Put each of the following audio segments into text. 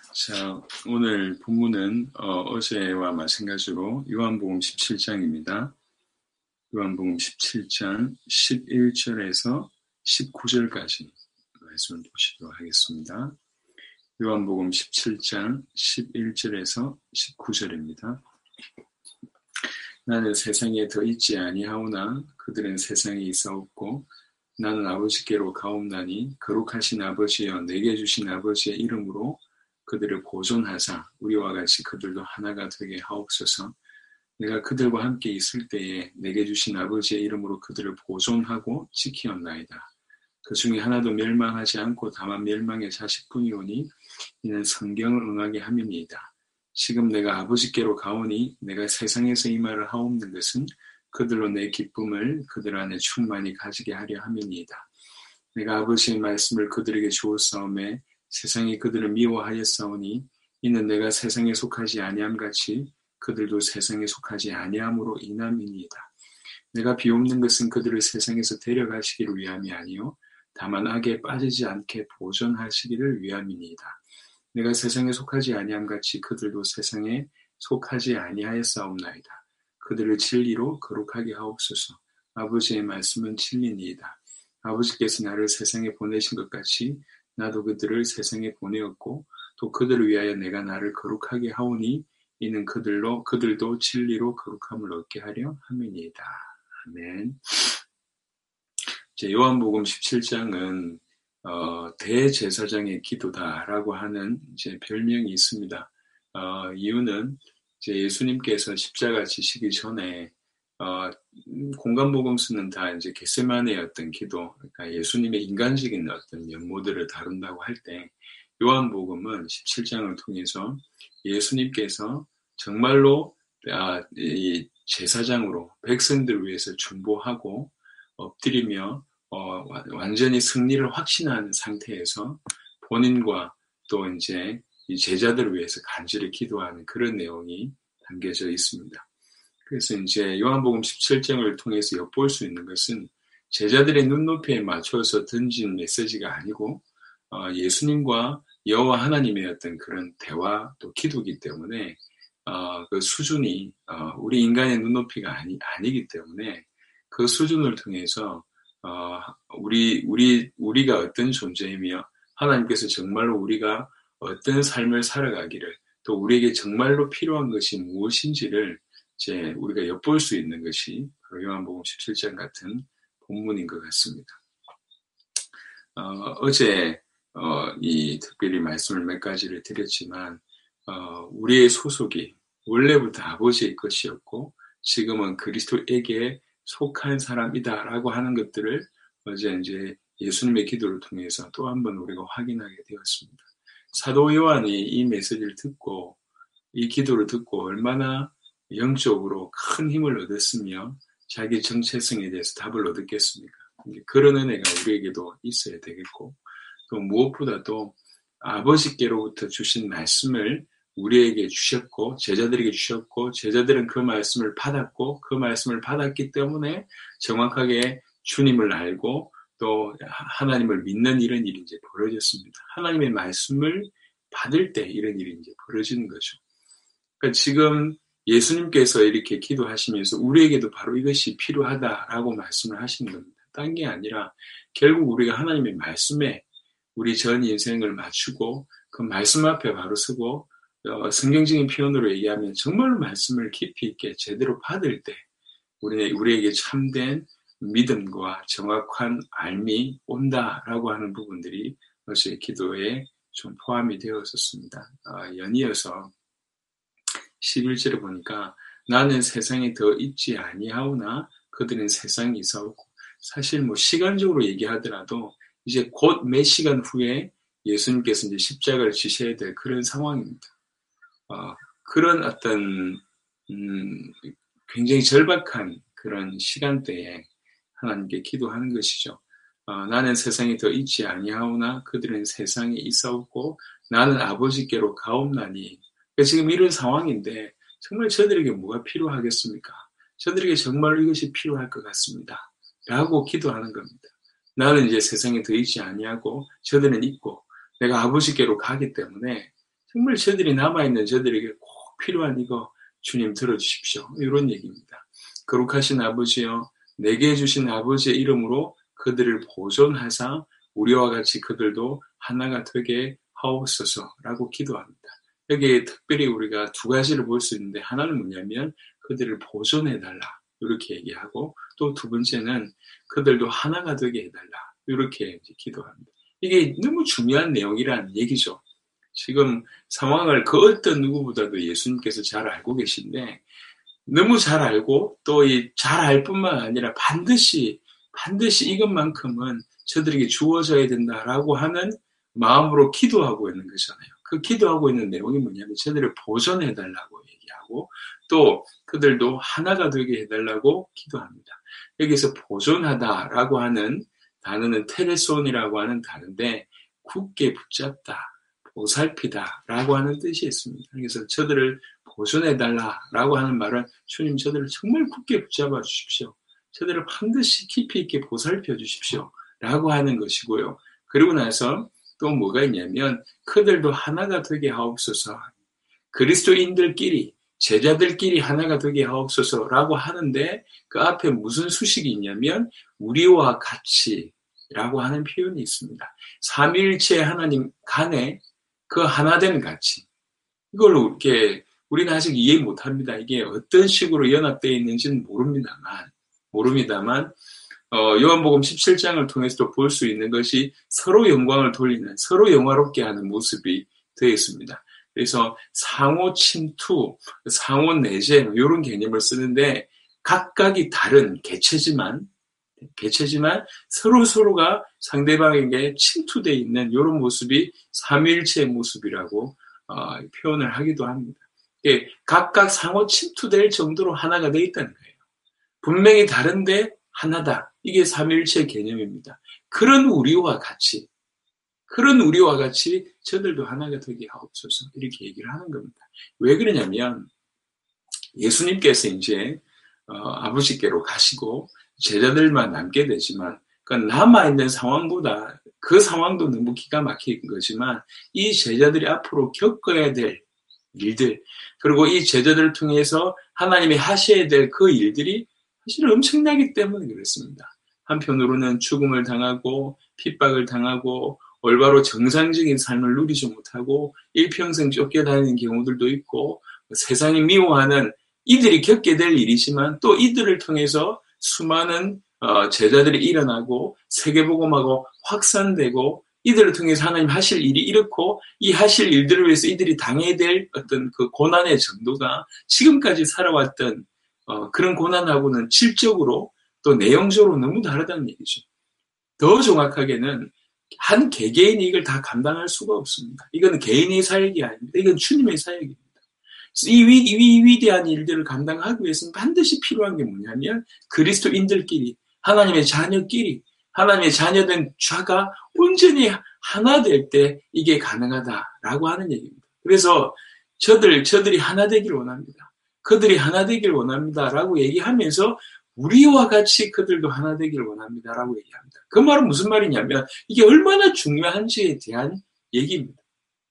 자, 오늘 본문은 어제와 마찬가지로 요한복음 17장입니다. 요한복음 17장 11절에서 19절까지 말씀을 보시도록 하겠습니다. 요한복음 17장 11절에서 19절입니다. 나는 세상에 더 있지 아니하오나 그들은 세상에 있사옵고 나는 아버지께로 가옵나니 거룩하신 아버지여 내게 주신 아버지의 이름으로 그들을 보존하사 우리와 같이 그들도 하나가 되게 하옵소서. 내가 그들과 함께 있을 때에 내게 주신 아버지의 이름으로 그들을 보존하고 지키었나이다. 그 중에 하나도 멸망하지 않고 다만 멸망의 자식뿐이오니 이는 성경을 응하게 함이니이다. 지금 내가 아버지께로 가오니 내가 세상에서 이 말을 하옵는 것은 그들로 내 기쁨을 그들 안에 충만히 가지게 하려 함이니이다. 내가 아버지의 말씀을 그들에게 주었사오매 세상이 그들을 미워하였사오니 이는 내가 세상에 속하지 아니함같이 그들도 세상에 속하지 아니함으로 인함이니이다. 내가 비옵는 것은 그들을 세상에서 데려가시기를 위함이 아니요 다만 악에 빠지지 않게 보존하시기를 위함이니이다. 내가 세상에 속하지 아니함같이 그들도 세상에 속하지 아니하였사옵나이다. 그들을 진리로 거룩하게 하옵소서. 아버지의 말씀은 진리니이다. 아버지께서 나를 세상에 보내신 것 같이 나도 그들을 세상에 보내었고 또 그들을 위하여 내가 나를 거룩하게 하오니 이는 그들도 진리로 거룩함을 얻게 하려 함이니이다. 아멘. 이제 요한복음 17장은 대제사장의 기도다라고 하는 이제 별명이 있습니다. 이유는 이제 예수님께서 십자가 지시기 전에 공간복음서는 다 이제 겟세마네의 어떤 기도, 그러니까 예수님의 인간적인 어떤 면모들을 다룬다고 할 때 요한복음은 17장을 통해서 예수님께서 정말로 이 제사장으로 백성들을 위해서 중보하고 엎드리며 완전히 승리를 확신한 상태에서 본인과 또 이제 이 제자들을 위해서 간절히 기도하는 그런 내용이 담겨져 있습니다. 그래서 이제 요한복음 17장을 통해서 엿볼 수 있는 것은 제자들의 눈높이에 맞춰서 던진 메시지가 아니고 예수님과 여호와 하나님의 어떤 그런 대화 또 기도이기 때문에 그 수준이 우리 인간의 눈높이가 아니기 때문에 그 수준을 통해서 우리가 어떤 존재이며 하나님께서 정말로 우리가 어떤 삶을 살아가기를 또 우리에게 정말로 필요한 것이 무엇인지를 이제 우리가 엿볼 수 있는 것이 바로 요한복음 17장 같은 본문인 것 같습니다. 어제 이 특별히 말씀을 몇 가지를 드렸지만 우리의 소속이 원래부터 아버지의 것이었고 지금은 그리스도에게 속한 사람이다라고 하는 것들을 어제 이제 예수님의 기도를 통해서 또 한 번 우리가 확인하게 되었습니다. 사도 요한이 이 메시지를 듣고 이 기도를 듣고 얼마나 영적으로 큰 힘을 얻었으며 자기 정체성에 대해서 답을 얻었겠습니까? 그런 은혜가 우리에게도 있어야 되겠고 또 무엇보다도 아버지께로부터 주신 말씀을 우리에게 주셨고 제자들에게 주셨고 제자들은 그 말씀을 받았고 그 말씀을 받았기 때문에 정확하게 주님을 알고 또 하나님을 믿는 이런 일이 이제 벌어졌습니다. 하나님의 말씀을 받을 때 이런 일이 이제 벌어지는 거죠. 그러니까 지금 예수님께서 이렇게 기도하시면서 우리에게도 바로 이것이 필요하다라고 말씀을 하시는 겁니다. 딴 게 아니라 결국 우리가 하나님의 말씀에 우리 전 인생을 맞추고 그 말씀 앞에 바로 서고 성경적인 표현으로 얘기하면 정말로 말씀을 깊이 있게 제대로 받을 때 우리에게 참된 믿음과 정확한 알미 온다라고 하는 부분들이 어제 기도에 좀 포함이 되었었습니다. 연이어서 11절에 보니까 나는 세상에 더 있지 아니하오나 그들은 세상에 있사오고 사실 뭐 시간적으로 얘기하더라도 이제 곧 몇 시간 후에 예수님께서 이제 십자가를 지셔야 될 그런 상황입니다. 그런 어떤 굉장히 절박한 그런 시간대에 하나님께 기도하는 것이죠. 나는 세상에 더 있지 아니하오나 그들은 세상에 있사오고 나는 아버지께로 가옵나니 지금 이런 상황인데 정말 저들에게 뭐가 필요하겠습니까? 저들에게 정말 이것이 필요할 것 같습니다. 라고 기도하는 겁니다. 나는 이제 세상에 더 있지 아니하고 저들은 있고 내가 아버지께로 가기 때문에 정말 저들이 남아있는 저들에게 꼭 필요한 이거 주님 들어주십시오. 이런 얘기입니다. 거룩하신 아버지여, 내게 주신 아버지의 이름으로 그들을 보존하사 우리와 같이 그들도 하나가 되게 하옵소서라고 기도합니다. 여기에 특별히 우리가 두 가지를 볼 수 있는데, 하나는 뭐냐면 그들을 보존해달라 이렇게 얘기하고, 또 두 번째는 그들도 하나가 되게 해달라 이렇게 기도합니다. 이게 너무 중요한 내용이라는 얘기죠. 지금 상황을 그 어떤 누구보다도 예수님께서 잘 알고 계신데, 너무 잘 알고 또 잘 알 뿐만 아니라 반드시 이것만큼은 저들에게 주어져야 된다라고 하는 마음으로 기도하고 있는 거잖아요. 그 기도하고 있는 내용이 뭐냐면 저들을 보존해달라고 얘기하고, 또 그들도 하나가 되게 해달라고 기도합니다. 여기서 보존하다라고 하는 단어는 테레손이라고 하는 단어인데, 굳게 붙잡다, 보살피다라고 하는 뜻이 있습니다. 그래서 저들을 보존해달라라고 하는 말은, 주님 저들을 정말 굳게 붙잡아 주십시오. 저들을 반드시 깊이 있게 보살펴 주십시오 라고 하는 것이고요. 그리고 나서 또 뭐가 있냐면, 그들도 하나가 되게 하옵소서, 그리스도인들끼리 제자들끼리 하나가 되게 하옵소서라고 하는데, 그 앞에 무슨 수식이 있냐면 우리와 같이라고 하는 표현이 있습니다. 삼위일체 하나님 간에 그 하나된 가치, 이걸 이렇게 우리는 아직 이해 못합니다. 이게 어떤 식으로 연합되어 있는지는 모릅니다만 요한복음 17장을 통해서도 볼 수 있는 것이 서로 영광을 돌리는, 서로 영화롭게 하는 모습이 되어 있습니다. 그래서 상호 침투, 상호 내재 이런 개념을 쓰는데, 각각이 다른 개체지만 서로가 상대방에게 침투되어 있는 이런 모습이 삼위일체의 모습이라고 표현을 하기도 합니다. 각각 상호 침투될 정도로 하나가 되어 있다는 거예요. 분명히 다른데 하나다. 이게 삼위일체의 개념입니다. 그런 우리와 같이 저들도 하나가 되게 하옵소서, 이렇게 얘기를 하는 겁니다. 왜 그러냐면, 예수님께서 이제 아버지께로 가시고 제자들만 남게 되지만, 그러니까 남아있는 상황보다 그 상황도 너무 기가 막힌 거지만, 이 제자들이 앞으로 겪어야 될 일들, 그리고 이 제자들을 통해서 하나님이 하셔야 될 그 일들이 사실 엄청나기 때문에 그렇습니다. 한편으로는 죽음을 당하고 핍박을 당하고 올바로 정상적인 삶을 누리지 못하고 일평생 쫓겨다니는 경우들도 있고, 세상이 미워하는 이들이 겪게 될 일이지만, 또 이들을 통해서 수많은 제자들이 일어나고 세계복음화가 확산되고, 이들을 통해서 하나님 하실 일이 이렇고, 이 하실 일들을 위해서 이들이 당해야 될 어떤 그 고난의 정도가 지금까지 살아왔던 그런 고난하고는 질적으로 또 내용적으로 너무 다르다는 얘기죠. 더 정확하게는 한 개개인이 이걸 다 감당할 수가 없습니다. 이건 개인의 사역이 아닙니다. 이건 주님의 사역입니다. 이 위대한 일들을 감당하기 위해서는 반드시 필요한 게 뭐냐면, 그리스도인들끼리, 하나님의 자녀끼리, 하나님의 자녀된 자가 온전히 하나 될 때 이게 가능하다라고 하는 얘기입니다. 그래서 저들이 하나 되길 원합니다. 그들이 하나 되길 원합니다라고 얘기하면서, 우리와 같이 그들도 하나 되길 원합니다라고 얘기합니다. 그 말은 무슨 말이냐면, 이게 얼마나 중요한지에 대한 얘기입니다.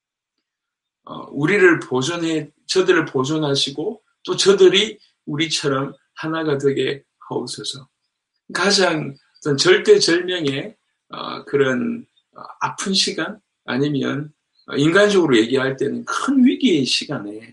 저들을 보존하시고, 또 저들이 우리처럼 하나가 되게 하옵소서. 가장 어떤 절대절명의 그런 아픈 시간, 아니면 인간적으로 얘기할 때는 큰 위기의 시간에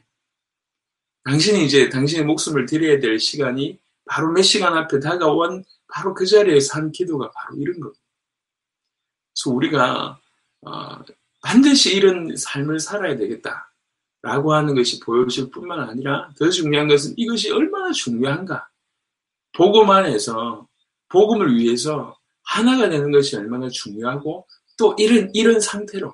당신의 목숨을 드려야 될 시간이 바로 몇 시간 앞에 다가온 바로 그 자리에서 한 기도가 바로 이런 겁니다. 그래서 우리가 반드시 이런 삶을 살아야 되겠다라고 하는 것이 보여질 뿐만 아니라, 더 중요한 것은 이것이 얼마나 중요한가. 복음 안에서, 복음을 위해서 하나가 되는 것이 얼마나 중요하고, 또 이런 상태로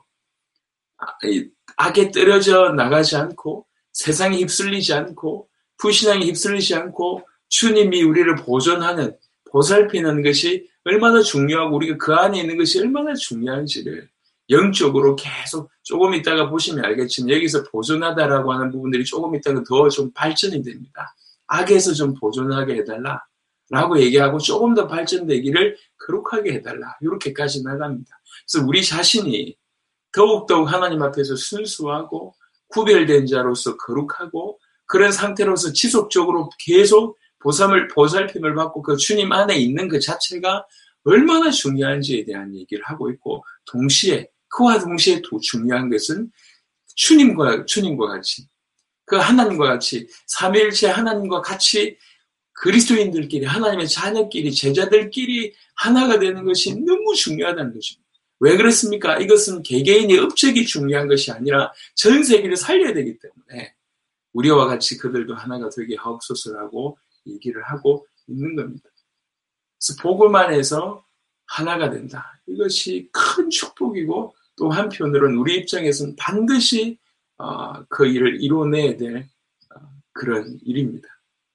악에 떨어져 나가지 않고, 세상에 휩쓸리지 않고, 불신앙에 휩쓸리지 않고, 주님이 우리를 보존하는, 보살피는 것이 얼마나 중요하고, 우리가 그 안에 있는 것이 얼마나 중요한지를 영적으로 계속, 조금 있다가 보시면 알겠지만, 여기서 보존하다라고 하는 부분들이 조금 있다가 더 좀 발전이 됩니다. 악에서 좀 보존하게 해달라 라고 얘기하고, 조금 더 발전되기를 거룩하게 해달라, 이렇게까지 나갑니다. 그래서 우리 자신이 더욱더욱 하나님 앞에서 순수하고 구별된 자로서 거룩하고 그런 상태로서 지속적으로 계속 보살핌을 받고 그 주님 안에 있는 그 자체가 얼마나 중요한지에 대한 얘기를 하고 있고, 그와 동시에 더 중요한 것은 주님과 같이, 그 하나님과 같이, 삼위일체 하나님과 같이 그리스도인들끼리, 하나님의 자녀끼리, 제자들끼리 하나가 되는 것이 너무 중요하다는 거죠. 왜 그렇습니까? 이것은 개개인의 업적이 중요한 것이 아니라 전 세계를 살려야 되기 때문에 우리와 같이 그들도 하나가 되게 하옵소서라고 얘기를 하고 있는 겁니다. 그래서 복음 안에서 하나가 된다. 이것이 큰 축복이고, 또 한편으로는 우리 입장에서는 반드시 그 일을 이뤄내야 될 그런 일입니다.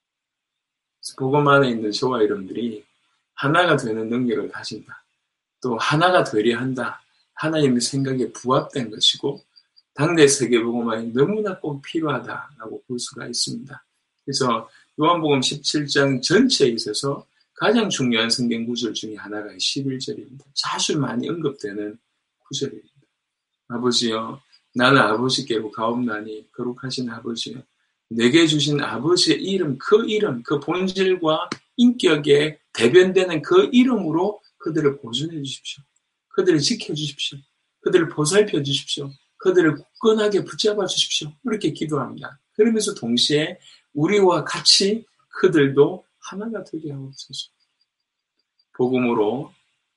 그래서 복음 안에 있는 저와 여러분들이 하나가 되는 능력을 가진다. 또 하나가 되려 한다. 하나님의 생각에 부합된 것이고 당대 세계복음화에 너무나 꼭 필요하다라고 볼 수가 있습니다. 그래서 요한복음 17장 전체에 있어서 가장 중요한 성경 구절 중에 하나가 11절입니다. 자주 많이 언급되는 구절입니다. 아버지여, 나는 아버지께로 가옵나니 거룩하신 아버지여, 내게 주신 아버지의 이름, 그 본질과 인격에 대변되는 그 이름으로 그들을 보존해 주십시오. 그들을 지켜주십시오. 그들을 보살펴 주십시오. 그들을 굳건하게 붙잡아 주십시오. 이렇게 기도합니다. 그러면서 동시에 우리와 같이 그들도 하나가 되게 하옵소서. 복음으로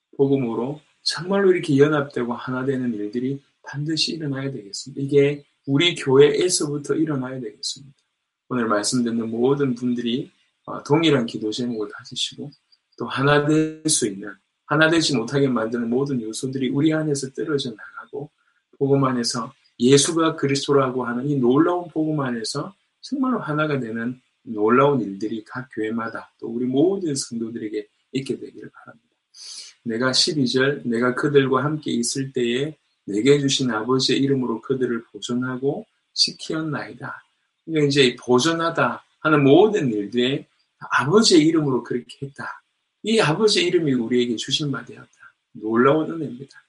정말로 이렇게 연합되고 하나 되는 일들이 반드시 일어나야 되겠습니다. 이게 우리 교회에서부터 일어나야 되겠습니다. 오늘 말씀 듣는 모든 분들이 동일한 기도 제목을 가지시고 또 하나 될 수 있는, 하나 되지 못하게 만드는 모든 요소들이 우리 안에서 떨어져 나가고 복음 안에서 예수가 그리스도라고 하는 이 놀라운 복음 안에서 정말로 하나가 되는 놀라운 일들이 각 교회마다 또 우리 모든 성도들에게 있게 되기를 바랍니다. 내가 12절, 내가 그들과 함께 있을 때에 내게 주신 아버지의 이름으로 그들을 보존하고 지키었나이다. 그러니까 이제 보존하다 하는 모든 일들에 아버지의 이름으로 그렇게 했다. 이 아버지의 이름이 우리에게 주신 바 되었다. 놀라운 은혜입니다.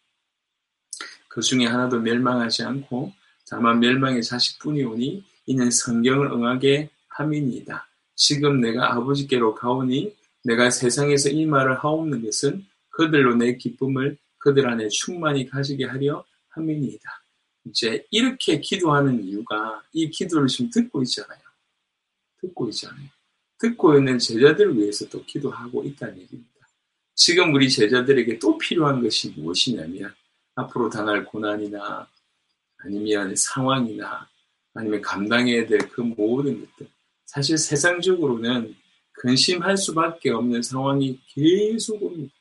그 중에 하나도 멸망하지 않고 다만 멸망의 자식뿐이오니 이는 성경을 응하게 함이니이다. 지금 내가 아버지께로 가오니 내가 세상에서 이 말을 하옵는 것은 그들로 내 기쁨을 그들 안에 충만히 가지게 하려 함이니이다. 이제 이렇게 기도하는 이유가 이 기도를 지금 듣고 있잖아요. 듣고 있는 제자들을 위해서 또 기도하고 있다는 얘기입니다. 지금 우리 제자들에게 또 필요한 것이 무엇이냐면 앞으로 당할 고난이나 아니면 상황이나 아니면 감당해야 될 그 모든 것들, 사실 세상적으로는 근심할 수밖에 없는 상황이 계속 옵니다.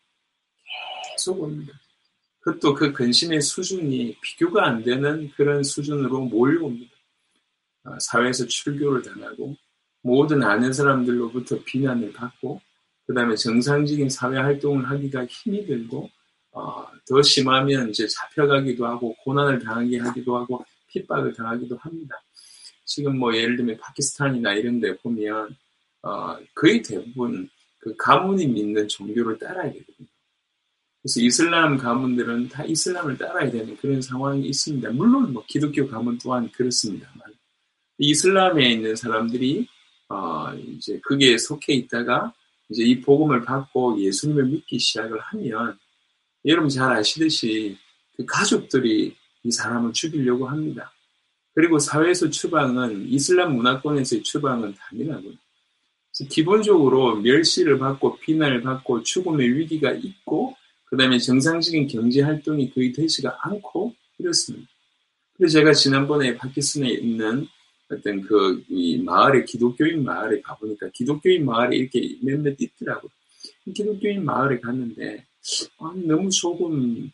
그것도 그 근심의 수준이 비교가 안 되는 그런 수준으로 몰려옵니다. 사회에서 출교를 당하고 모든 아는 사람들로부터 비난을 받고 그 다음에 정상적인 사회 활동을 하기가 힘이 들고 더 심하면 이제 잡혀가기도 하고 고난을 당하게 하기도 하고 핍박을 당하기도 합니다. 지금 뭐 예를 들면 파키스탄이나 이런 데 보면 거의 대부분 그 가문이 믿는 종교를 따라야 되거든요. 그래서 이슬람 가문들은 다 이슬람을 따라야 되는 그런 상황이 있습니다. 물론 뭐 기독교 가문 또한 그렇습니다만 이슬람에 있는 사람들이 이제 그게 속해 있다가 이제 이 복음을 받고 예수님을 믿기 시작을 하면 여러분 잘 아시듯이 그 가족들이 이 사람을 죽이려고 합니다. 그리고 사회에서 추방은 이슬람 문화권에서의 추방은 당연하고요. 그래서 기본적으로 멸시를 받고 비난을 받고 죽음의 위기가 있고 그 다음에 정상적인 경제 활동이 거의 되지가 않고 이렇습니다. 그래서 제가 지난번에 파키스탄에 있는 어떤 이 마을에 기독교인 마을에 가보니까 기독교인 마을에 이렇게 몇몇 있더라고요. 기독교인 마을에 갔는데 너무 조금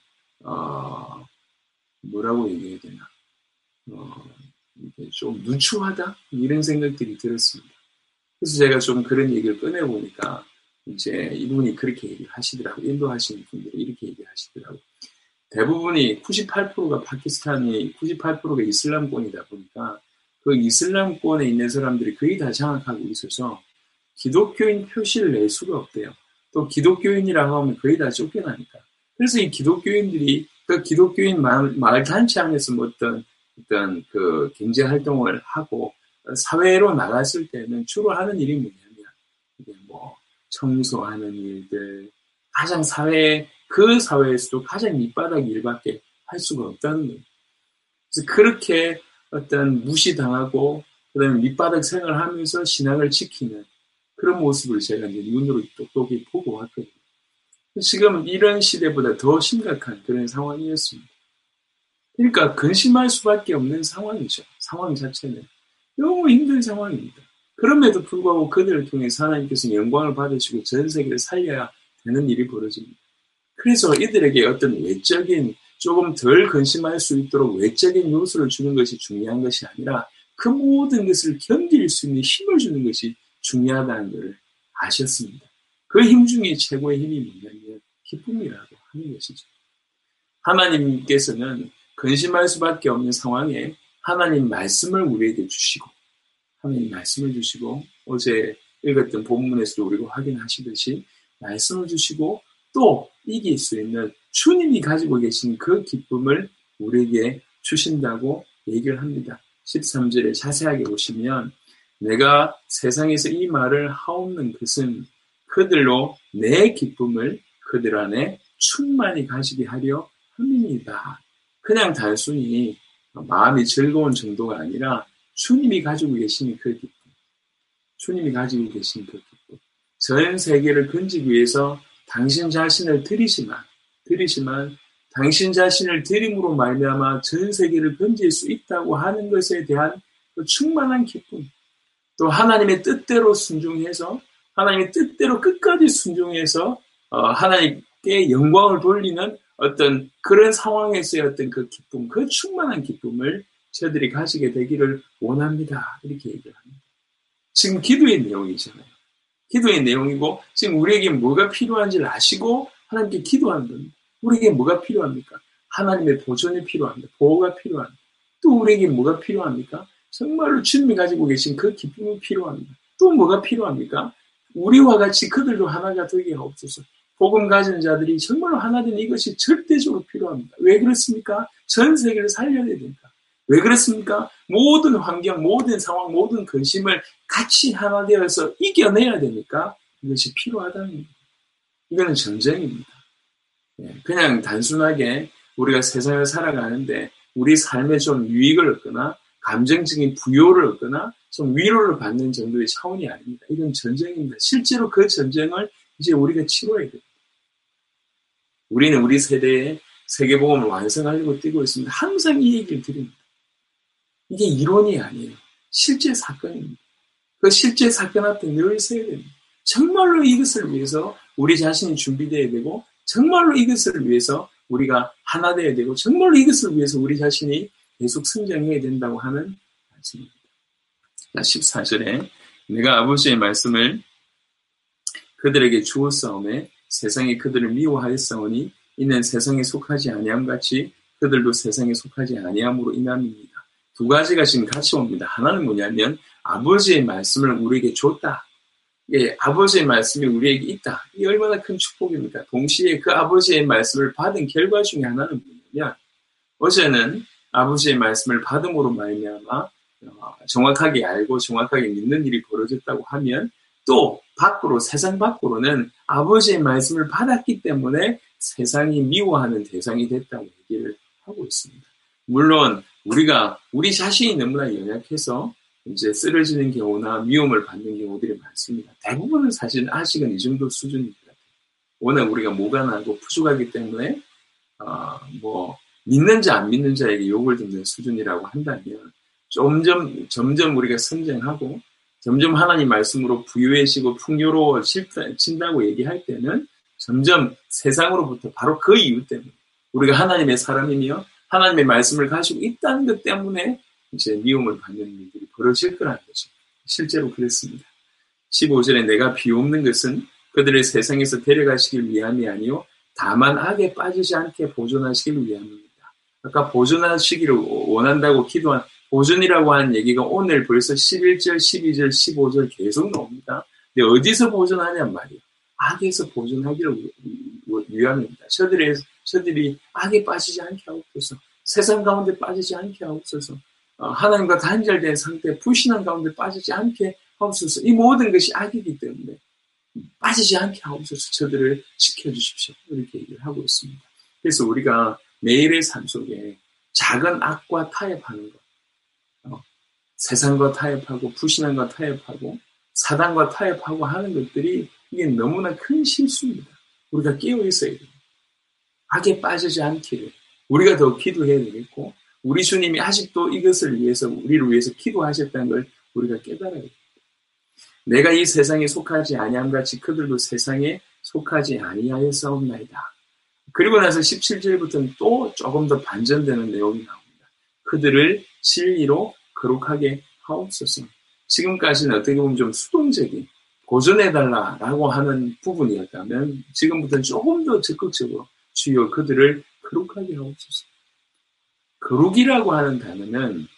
뭐라고 얘기해야 되나 좀 누추하다 이런 생각들이 들었습니다. 그래서 제가 좀 그런 얘기를 꺼내보니까 이제 이분이 그렇게 얘기를 하시더라고요. 인도하시는 분들이 이렇게 얘기를 하시더라고요. 대부분이 98%가 파키스탄이 98%가 이슬람권이다 보니까 그 이슬람권에 있는 사람들이 거의 다 장악하고 있어서 기독교인 표시를 낼 수가 없대요. 또 기독교인이라고 하면 거의 다 쫓겨나니까. 그래서 이 기독교인들이 그 기독교인 마을 단체 안에서 뭐 어떤 어떤 그 경제 활동을 하고 사회로 나갔을 때는 주로 하는 일이 뭐냐면 이게 뭐 청소하는 일들, 가장 그 사회에서도 가장 밑바닥 일밖에 할 수가 없다는 거예요. 그래서 그렇게 어떤 무시당하고 그다음에 밑바닥 생활을 하면서 신앙을 지키는 그런 모습을 제가 이제 눈으로 똑똑히 보고 왔거든요. 지금은 이런 시대보다 더 심각한 그런 상황이었습니다. 그러니까 근심할 수밖에 없는 상황이죠. 상황 자체는. 너무 힘든 상황입니다. 그럼에도 불구하고 그들을 통해서 하나님께서 영광을 받으시고 전 세계를 살려야 되는 일이 벌어집니다. 그래서 이들에게 어떤 외적인 조금 덜 근심할 수 있도록 외적인 요소를 주는 것이 중요한 것이 아니라 그 모든 것을 견딜 수 있는 힘을 주는 것이 중요하다는 것을 아셨습니다. 그 힘 중에 최고의 힘이 뭐냐면 기쁨이라고 하는 것이죠. 하나님께서는 근심할 수밖에 없는 상황에 하나님 말씀을 우리에게 주시고 하나님 말씀을 주시고 어제 읽었던 본문에서도 우리가 확인하시듯이 말씀을 주시고 또 이길 수 있는 주님이 가지고 계신 그 기쁨을 우리에게 주신다고 얘기를 합니다. 13절에 자세하게 보시면 내가 세상에서 이 말을 하옵는 것은 그들로 내 기쁨을 그들 안에 충만히 가지게 하려 함입니다. 그냥 단순히 마음이 즐거운 정도가 아니라 주님이 가지고 계신 그 기쁨, 주님이 가지고 계신 그 기쁨, 전 세계를 건지기 위해서 당신 자신을 드리지만 당신 자신을 드림으로 말미암아 전 세계를 건질 수 있다고 하는 것에 대한 그 충만한 기쁨, 또 하나님의 뜻대로 순종해서 하나님의 뜻대로 끝까지 순종해서 하나님께 영광을 돌리는 어떤 그런 상황에서의 어떤 그 기쁨, 그 충만한 기쁨을 저들이 가지게 되기를 원합니다. 이렇게 얘기를 합니다. 지금 기도의 내용이잖아요. 기도의 내용이고 지금 우리에게 뭐가 필요한지를 아시고 하나님께 기도하는 겁니다. 우리에게 뭐가 필요합니까? 하나님의 보존이 필요합니다. 보호가 필요합니다. 또 우리에게 뭐가 필요합니까? 정말로 주님이 가지고 계신 그 기쁨이 필요합니다. 또 뭐가 필요합니까? 우리와 같이 그들도 하나가 되게 없어서 복음 가진 자들이 정말로 하나 된 이것이 절대적으로 필요합니다. 왜 그렇습니까? 전 세계를 살려야 되니까. 왜 그렇습니까? 모든 환경, 모든 상황, 모든 근심을 같이 하나 되어서 이겨내야 되니까 이것이 필요하다는 겁니다. 이거는 전쟁입니다. 그냥 단순하게 우리가 세상을 살아가는데 우리 삶에 좀 유익을 얻거나 감정적인 부여를 얻거나 좀 위로를 받는 정도의 차원이 아닙니다. 이건 전쟁입니다. 실제로 그 전쟁을 이제 우리가 치러야 됩니다. 우리는 우리 세대에 세계복음을 완성하려고 뛰고 있습니다. 항상 이 얘기를 드립니다. 이게 이론이 아니에요. 실제 사건입니다. 그 실제 사건 앞에 늘 서야 됩니다. 정말로 이것을 위해서 우리 자신이 준비되어야 되고 정말로 이것을 위해서 우리가 하나 되어야 되고 정말로 이것을 위해서 우리 자신이 계속 성장해야 된다고 하는 말씀입니다. 14절에 내가 아버지의 말씀을 그들에게 주었사오매 세상이 그들을 미워하였사오니 이는 세상에 속하지 아니함같이 그들도 세상에 속하지 아니함으로 인함입니다. 두 가지가 지금 같이 옵니다. 하나는 뭐냐면 아버지의 말씀을 우리에게 줬다. 아버지의 말씀이 우리에게 있다. 이 얼마나 큰 축복입니까? 동시에 그 아버지의 말씀을 받은 결과 중에 하나는 뭐냐면 어제는 아버지의 말씀을 받음으로 말미암아 정확하게 알고 정확하게 믿는 일이 벌어졌다고 하면 또 밖으로 세상 밖으로는 아버지의 말씀을 받았기 때문에 세상이 미워하는 대상이 됐다고 얘기를 하고 있습니다. 물론 우리 자신이 너무나 연약해서 이제 쓰러지는 경우나 미움을 받는 경우들이 많습니다. 대부분은 사실 아직은 이 정도 수준입니다. 워낙 우리가 모가나고 부족하기 때문에 믿는 자 안 믿는 자에게 욕을 듣는 수준이라고 한다면 점점 우리가 성장하고 점점 하나님 말씀으로 부유해지고 풍요로워진다고 얘기할 때는 점점 세상으로부터 바로 그 이유 때문에 우리가 하나님의 사람이며 하나님의 말씀을 가지고 있다는 것 때문에 이제 미움을 받는 일들이 벌어질 거라는 거죠. 실제로 그랬습니다. 15절에 내가 비옵는 것은 그들을 세상에서 데려가시길 위함이 아니요 다만 악에 빠지지 않게 보존하시길 위함입니다. 아까 보존하시기를 원한다고 기도한 보존이라고 하는 얘기가 오늘 벌써 11절, 12절, 15절 계속 나옵니다. 근데 어디서 보존하냔 말이에요. 악에서 보존하기를 위함입니다. 저들이 악에 빠지지 않게 하옵소서. 세상 가운데 빠지지 않게 하옵소서. 하나님과 단절된 상태, 불신앙 가운데 빠지지 않게 하옵소서. 이 모든 것이 악이기 때문에 빠지지 않게 하옵소서. 저들을 지켜주십시오. 이렇게 얘기를 하고 있습니다. 그래서 우리가 매일의 삶 속에 작은 악과 타협하는 것, 세상과 타협하고 불신앙과 타협하고 사단과 타협하고 하는 것들이 이게 너무나 큰 실수입니다. 우리가 깨어 있어야 돼요. 악에 빠지지 않기를 우리가 더 기도해야 되겠고, 우리 주님이 아직도 이것을 위해서, 우리를 위해서 기도하셨다는 걸 우리가 깨달아야 돼요. 내가 이 세상에 속하지 아니함같이 그들도 세상에 속하지 아니하였사옵나이다. 그리고 나서 17절부터는 또 조금 더 반전되는 내용이 나옵니다. 그들을 진리로 거룩하게 하옵소서. 지금까지는 어떻게 보면 좀 수동적인 고전해달라라고 하는 부분이었다면 지금부터는 조금 더 적극적으로 주여 그들을 거룩하게 하옵소서. 거룩이라고 하는 단어는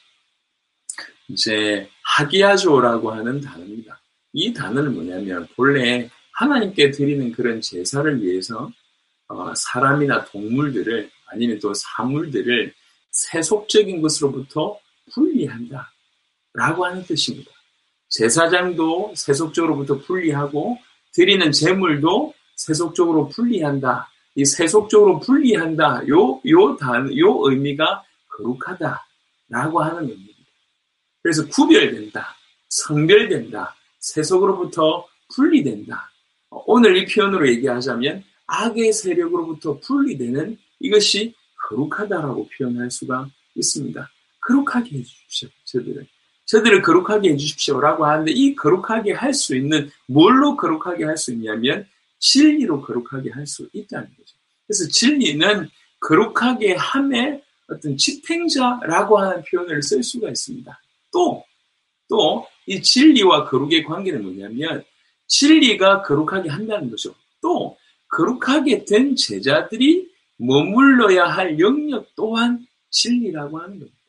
이제 하기야조라고 하는 단어입니다. 이 단어는 뭐냐면 본래 하나님께 드리는 그런 제사를 위해서 사람이나 동물들을 아니면 또 사물들을 세속적인 것으로부터 분리한다 라고 하는 뜻입니다. 제사장도 세속적으로부터 분리하고 드리는 제물도 세속적으로 분리한다. 이 세속적으로 분리한다. 요 의미가 거룩하다라고 하는 의미입니다. 그래서 구별된다, 성별된다, 세속으로부터 분리된다. 오늘 이 표현으로 얘기하자면 악의 세력으로부터 분리되는 이것이 거룩하다라고 표현할 수가 있습니다. 거룩하게 해주십시오. 저들을 거룩하게 해주십시오라고 하는데 이 거룩하게 할 수 있는 뭘로 거룩하게 할 수 있냐면 진리로 거룩하게 할 수 있다는 거죠. 그래서 진리는 거룩하게 함의 어떤 집행자라고 하는 표현을 쓸 수가 있습니다. 또 이 진리와 거룩의 관계는 뭐냐면 진리가 거룩하게 한다는 거죠. 또 거룩하게 된 제자들이 머물러야 할 영역 또한 진리라고 하는 겁니다.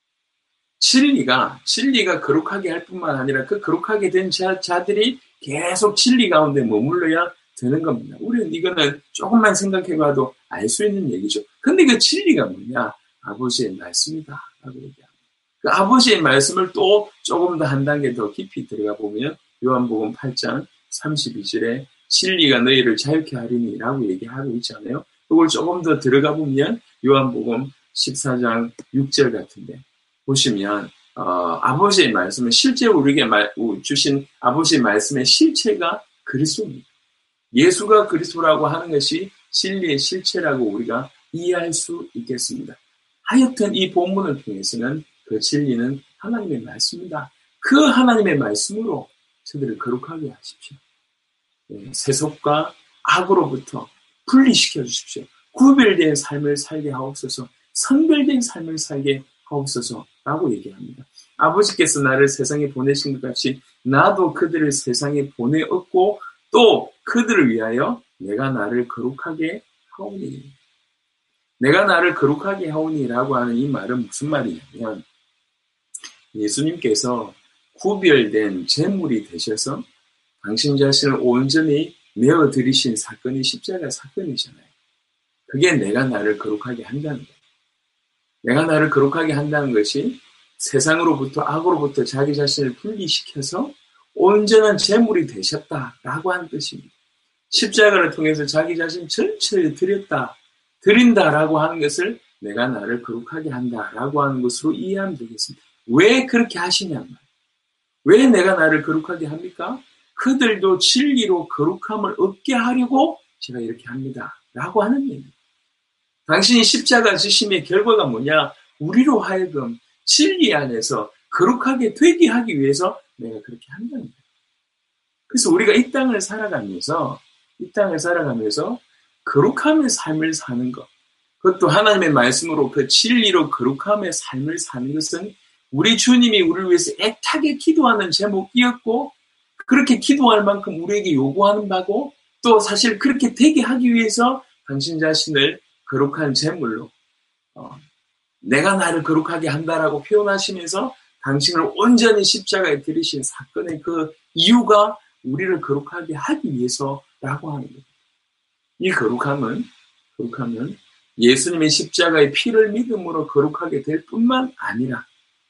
진리가 거룩하게 할 뿐만 아니라 그 거룩하게 된 자들이 계속 진리 가운데 머물러야 되는 겁니다. 우리는 이거는 조금만 생각해봐도 알 수 있는 얘기죠. 근데 그 진리가 뭐냐? 아버지의 말씀이다 라고 얘기합니다. 그 아버지의 말씀을 또 조금 더 한 단계 더 깊이 들어가 보면 요한복음 8장 32절에 진리가 너희를 자유케 하리니 라고 얘기하고 있잖아요. 그걸 조금 더 들어가 보면 요한복음 14장 6절 같은데 보시면 아버지의 말씀은 실제 우리에게 주신 아버지의 말씀의 실체가 그리스도입니다. 예수가 그리스도라고 하는 것이 진리의 실체라고 우리가 이해할 수 있겠습니다. 하여튼 이 본문을 통해서는 그 진리는 하나님의 말씀입니다. 그 하나님의 말씀으로 저들을 거룩하게 하십시오. 세속과 악으로부터 분리시켜 주십시오. 구별된 삶을 살게 하옵소서, 성별된 삶을 살게 하옵소서라고 얘기합니다. 아버지께서 나를 세상에 보내신 것 같이 나도 그들을 세상에 보내었고 또 그들을 위하여 내가 나를 거룩하게 하오니. 내가 나를 거룩하게 하오니라고 하는 이 말은 무슨 말이냐면 예수님께서 구별된 제물이 되셔서 당신 자신을 온전히 내어드리신 사건이 십자가 사건이잖아요. 그게 내가 나를 거룩하게 한다는 거예요. 내가 나를 거룩하게 한다는 것이 세상으로부터 악으로부터 자기 자신을 분리시켜서 온전한 제물이 되셨다라고 하는 뜻입니다. 십자가를 통해서 자기 자신 전체를 드린다라고 하는 것을 내가 나를 거룩하게 한다라고 하는 것으로 이해하면 되겠습니다. 왜 그렇게 하시냐면 왜 내가 나를 거룩하게 합니까? 그들도 진리로 거룩함을 얻게 하려고 제가 이렇게 합니다. 라고 하는 얘기입니다. 당신이 십자가 지심의 결과가 뭐냐? 우리로 하여금 진리 안에서 거룩하게 되게 하기 위해서 내가 그렇게 한다는 거예요. 그래서 우리가 이 땅을 살아가면서 거룩함의 삶을 사는 것, 그것도 하나님의 말씀으로 그 진리로 거룩함의 삶을 사는 것은 우리 주님이 우리를 위해서 애타게 기도하는 제목이었고 그렇게 기도할 만큼 우리에게 요구하는 바고 또 사실 그렇게 되게 하기 위해서 당신 자신을 거룩한 제물로 내가 나를 거룩하게 한다라고 표현하시면서 당신을 온전히 십자가에 들이신 사건의 그 이유가 우리를 거룩하게 하기 위해서라고 하는 거예요. 이 거룩함은 예수님의 십자가의 피를 믿음으로 거룩하게 될 뿐만 아니라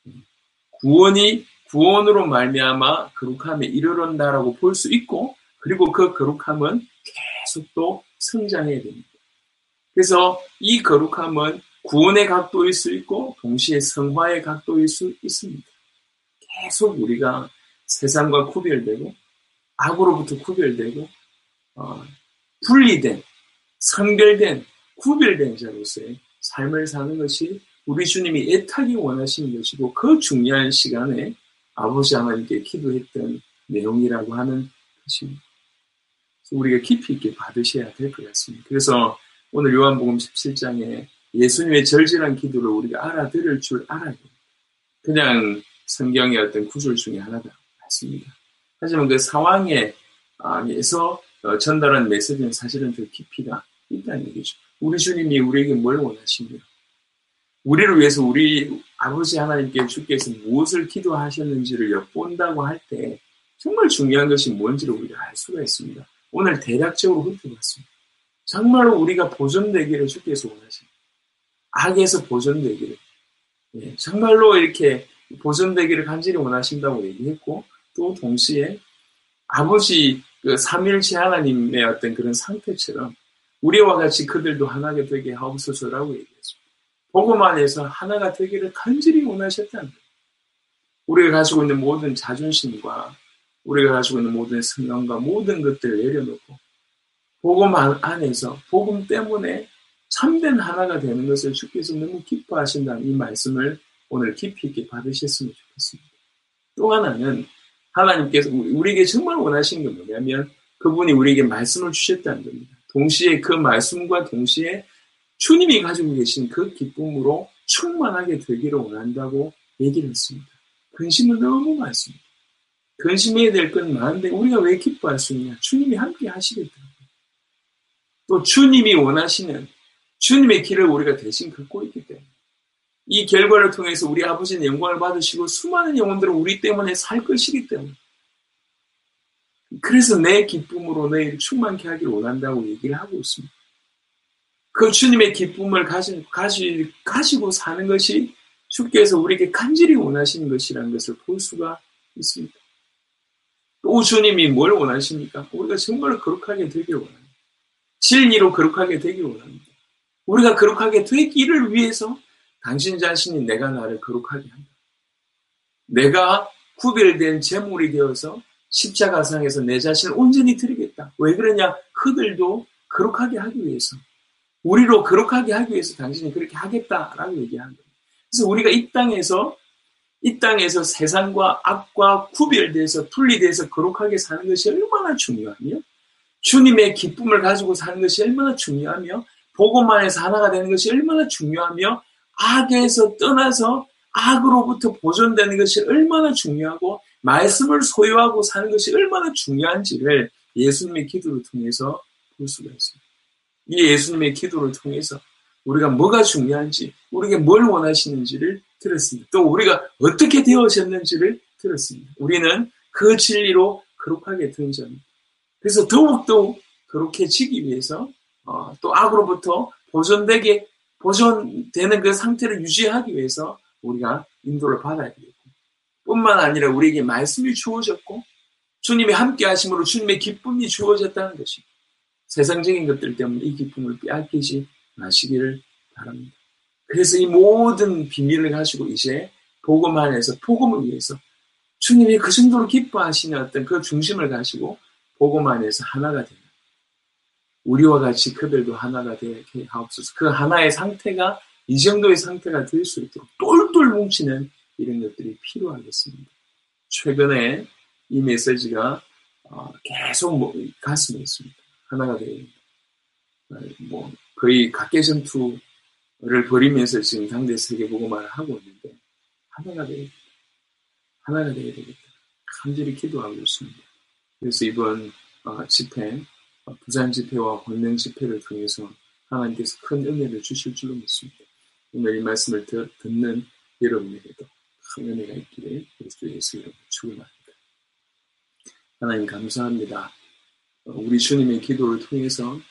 구원으로 말미암아 거룩함에 이르른다라고 볼 수 있고, 그리고 그 거룩함은 계속 또 성장해야 됩니다. 그래서 이 거룩함은 구원의 각도일 수 있고 동시에 성화의 각도일 수 있습니다. 계속 우리가 세상과 구별되고 악으로부터 구별되고 분리된, 선별된, 구별된 자로서의 삶을 사는 것이 우리 주님이 애타게 원하시는 것이고, 그 중요한 시간에 아버지 하나님께 기도했던 내용이라고 하는 것입니다. 우리가 깊이 있게 받으셔야 될 것 같습니다. 그래서 오늘 요한복음 17장에 예수님의 절절한 기도를 우리가 알아들을 줄 알아야 됩니다. 그냥 성경의 어떤 구절 중에 하나다 맞습니다. 하지만 그 상황에서 전달한 메시지는 사실은 더 깊이가 있다는 얘기죠. 우리 주님이 우리에게 뭘 원하시며, 우리를 위해서 우리 아버지 하나님께 주께서 무엇을 기도하셨는지를 엿본다고 할 때 정말 중요한 것이 뭔지를 우리가 알 수가 있습니다. 오늘 대략적으로 훑어봤습니다. 정말로 우리가 보존되기를 주께서 원하십니다. 악에서 보존되기를, 정말로 이렇게 보존되기를 간절히 원하신다고 얘기했고, 또 동시에 아버지 그 삼일체 하나님의 어떤 그런 상태처럼 우리와 같이 그들도 하나가 되게 하옵소서라고 얘기했습니다. 복음 안에서 하나가 되기를 간절히 원하셨다는 거예요. 우리가 가지고 있는 모든 자존심과 우리가 가지고 있는 모든 성령과 모든 것들을 내려놓고 복음 안에서 복음 때문에 참된 하나가 되는 것을 주께서 너무 기뻐하신다는 이 말씀을 오늘 깊이 있게 받으셨으면 좋겠습니다. 또 하나는 하나님께서 우리에게 정말 원하신 게 뭐냐면 그분이 우리에게 말씀을 주셨다는 겁니다. 동시에 그 말씀과 동시에 주님이 가지고 계신 그 기쁨으로 충만하게 되기를 원한다고 얘기를 했습니다. 근심은 너무 많습니다. 근심해야 될 건 많은데 우리가 왜 기뻐할 수 있냐? 주님이 함께 하시겠더라고요. 또 주님이 원하시는 주님의 길을 우리가 대신 걷고 있기 때문에 이 결과를 통해서 우리 아버지는 영광을 받으시고 수많은 영혼들은 우리 때문에 살 것이기 때문에, 그래서 내 기쁨으로 내일 충만케 하기를 원한다고 얘기를 하고 있습니다. 그 주님의 기쁨을 가지고 사는 것이 주께서 우리에게 간절히 원하시는 것이라는 것을 볼 수가 있습니다. 또 주님이 뭘 원하십니까? 우리가 정말 거룩하게 되기를 원합니다. 진리로 거룩하게 되기를 원합니다. 우리가 거룩하게 되기를 위해서 당신 자신이 내가 나를 거룩하게 한다. 내가 구별된 제물이 되어서 십자가상에서 내 자신을 온전히 드리겠다. 왜 그러냐? 그들도 거룩하게 하기 위해서, 우리로 거룩하게 하기 위해서 당신이 그렇게 하겠다라고 얘기하는 겁니다. 그래서 우리가 이 땅에서 세상과 악과 구별돼서 분리돼서 거룩하게 사는 것이 얼마나 중요하며, 주님의 기쁨을 가지고 사는 것이 얼마나 중요하며, 복음 안에서 하나가 되는 것이 얼마나 중요하며, 악에서 떠나서 악으로부터 보존되는 것이 얼마나 중요하고, 말씀을 소유하고 사는 것이 얼마나 중요한지를 예수님의 기도를 통해서 볼 수가 있습니다. 이 예수님의 기도를 통해서 우리가 뭐가 중요한지, 우리에게 뭘 원하시는지를 들었습니다. 또 우리가 어떻게 되어졌는지를 들었습니다. 우리는 그 진리로 거룩하게 된 자입니다. 그래서 더욱더욱 거룩해지기 위해서 또 악으로부터 보존되는 그 상태를 유지하기 위해서 우리가 인도를 받아야 되고, 뿐만 아니라 우리에게 말씀이 주어졌고 주님이 함께 하심으로 주님의 기쁨이 주어졌다는 것입니다. 세상적인 것들 때문에 이 기쁨을 빼앗기지 마시기를 바랍니다. 그래서 이 모든 비밀을 가지고 이제 복음 안에서 복음을 위해서 주님이 그 정도로 기뻐하시는 어떤 그 중심을 가지고 복음 안에서 하나가 되는, 우리와 같이 그들도 하나가 되게 하옵소서. 그 하나의 상태가 이 정도의 상태가 될 수 있도록 똘똘 뭉치는 이런 것들이 필요하겠습니다. 최근에 이 메시지가 계속 가슴에 있습니다. 하나가 되어야 됩니다. 거의 각계전투를 벌이면서 지금 당대 세계복음화를 하고 있는데 하나가 되어야 됩니다. 하나가 되어야 되겠다. 간절히 기도하고 있습니다. 그래서 이번 집회, 부산 집회와 권명 집회를 통해서 하나님께서 큰 은혜를 주실 줄로 믿습니다. 오늘 이 말씀을 듣는 여러분에게도 큰 은혜가 있기를 그리스도 예수 이름으로 축원합니다. 하나님 감사합니다. 우리 주님의 기도를 통해서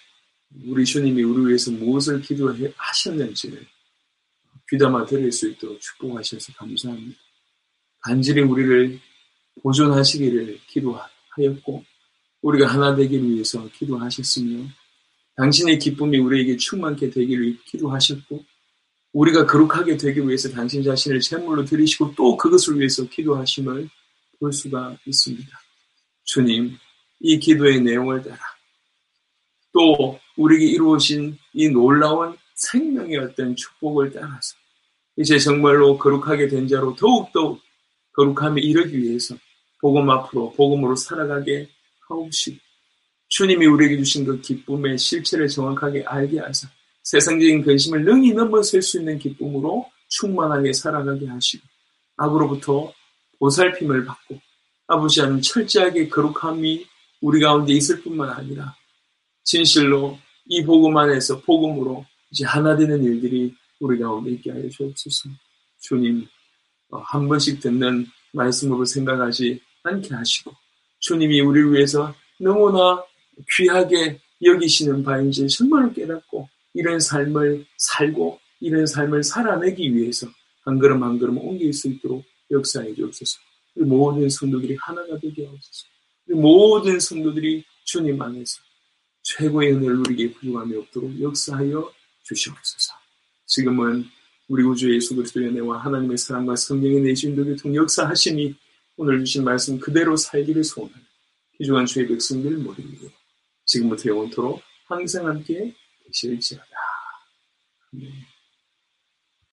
우리 주님이 우리 위해서 무엇을 기도하셨는지를 귀담아 들을 수 있도록 축복하셔서 감사합니다. 간절히 우리를 보존하시기를 기도하였고 우리가 하나 되기 위해서 기도하셨으며 당신의 기쁨이 우리에게 충만케 되기를 기도하셨고 우리가 거룩하게 되기 위해서 당신 자신을 제물로 드리시고 또 그것을 위해서 기도하심을 볼 수가 있습니다. 주님, 이 기도의 내용을 따라 또 우리에게 이루어진 이 놀라운 생명의 어떤 축복을 따라서 이제 정말로 거룩하게 된 자로 더욱더 거룩함에 이르기 위해서 복음 앞으로 복음으로 살아가게 하옵시고 주님이 우리에게 주신 그 기쁨의 실체를 정확하게 알게 하사 세상적인 근심을 능히 넘어설 수 있는 기쁨으로 충만하게 살아가게 하시고 악으로부터 보살핌을 받고 아버지 하나님 철저하게 거룩함이 우리 가운데 있을 뿐만 아니라 진실로 이 복음 안에서 복음으로 이제 하나 되는 일들이 우리 가운데 있게 하여 주옵소서. 주님, 한 번씩 듣는 말씀으로 생각하지 않게 하시고 주님이 우리를 위해서 너무나 귀하게 여기시는 바인지 정말로 깨닫고 이런 삶을 살고 이런 삶을 살아내기 위해서 한 걸음 한 걸음 옮길 수 있도록 역사해 주옵소서. 우리 모든 성도들이 하나가 되게 하옵소서. 우리 모든 성도들이 주님 안에서 최고의 은혜를 누리기에 부족함이 없도록 역사하여 주시옵소서. 지금은 우리 우주 예수 그리스도의 은혜와 하나님의 사랑과 성령의 내주인도 교통 역사하심이 오늘 주신 말씀 그대로 살기를 소원하는 귀중한 주의 백성들 모두에게 지금부터 영원토록 항상 함께 계실지어다. 아멘.